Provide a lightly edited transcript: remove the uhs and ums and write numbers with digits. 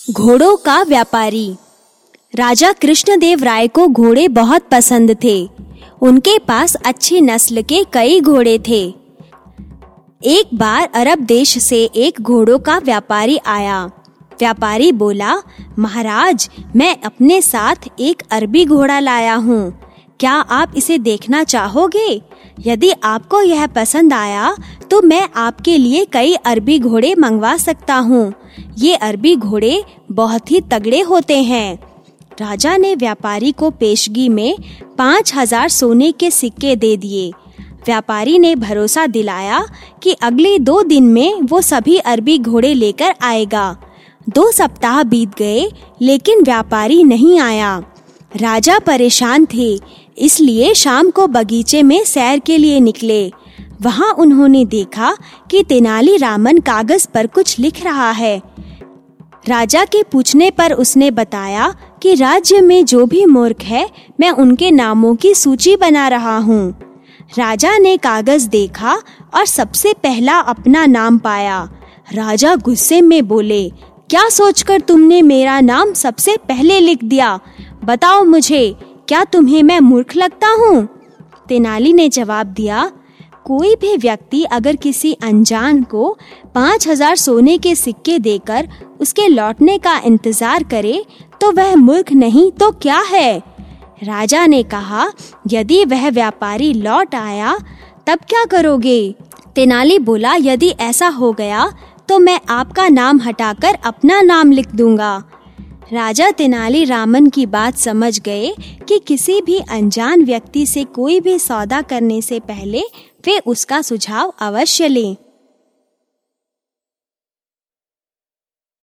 घोड़ों का व्यापारी। राजा कृष्णदेव राय को घोड़े बहुत पसंद थे। उनके पास अच्छी नस्ल के कई घोड़े थे। एक बार अरब देश से एक घोड़ों का व्यापारी आया। व्यापारी बोला, महाराज, मैं अपने साथ एक अरबी घोड़ा लाया हूँ। क्या आप इसे देखना चाहोगे? यदि आपको यह पसंद आया तो मैं आपके लिए कई अरबी घोड़े मंगवा सकता हूँ। ये अरबी घोड़े बहुत ही तगड़े होते हैं। राजा ने व्यापारी को पेशगी में 5,000 सोने के सिक्के दे दिए। व्यापारी ने भरोसा दिलाया कि अगले 2 दिन में वो सभी अरबी घोड़े लेकर आएगा। 2 सप्ताह बीत गए लेकिन व्यापारी नहीं आया। राजा परेशान थे, इसलिए शाम को बगीचे में सैर के लिए निकले। वहां उन्होंने देखा कि तेनालीरामन कागज पर कुछ लिख रहा है। राजा के पूछने पर उसने बताया कि राज्य में जो भी मूर्ख है, मैं उनके नामों की सूची बना रहा हूँ। राजा ने कागज देखा और सबसे पहला अपना नाम पाया। राजा गुस्से में बोले, क्या सोचकर तुमने मेरा नाम सबसे पहले लिख दिया? बताओ मुझे, क्या तुम्हें मैं मूर्ख लगता हूँ? तेनाली ने जवाब दिया, कोई भी व्यक्ति अगर किसी अनजान को 5,000 सोने के सिक्के देकर उसके लौटने का इंतजार करे तो वह मूर्ख नहीं तो क्या है? राजा ने कहा, यदि वह व्यापारी लौट आया तब क्या करोगे? तेनाली बोला, यदि ऐसा हो गया तो मैं आपका नाम हटाकर अपना नाम लिख दूंगा। राजा तेनालीरामन की बात समझ गए कि किसी भी अनजान व्यक्ति से कोई भी सौदा करने से पहले वे उसका सुझाव अवश्य लें।